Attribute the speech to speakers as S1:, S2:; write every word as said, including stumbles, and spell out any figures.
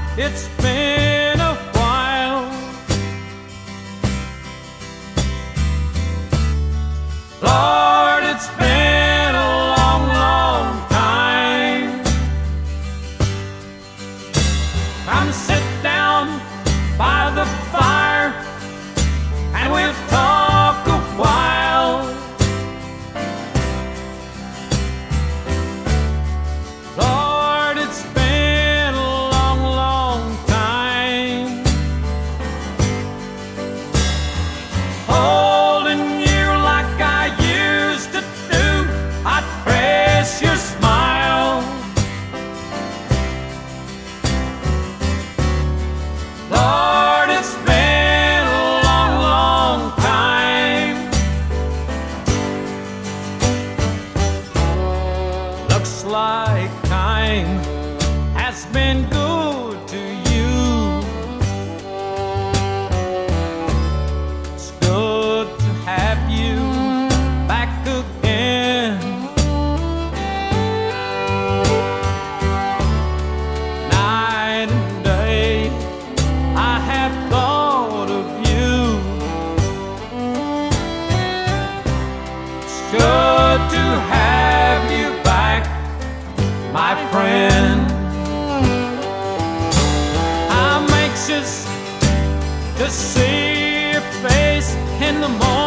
S1: it's been a while. Lord, it's been a long, long time. Come sit down by the fire and we'll talk a while. Lord, it's been a long, long time. Holding you like I used to do, I'd press your smile. Lord, it's been a long, long time. Looks like time has been good to you. It's good to have you back again. Night and day I have thought of you. It's good to have you back, my friend. I'm anxious to see your face in the morning.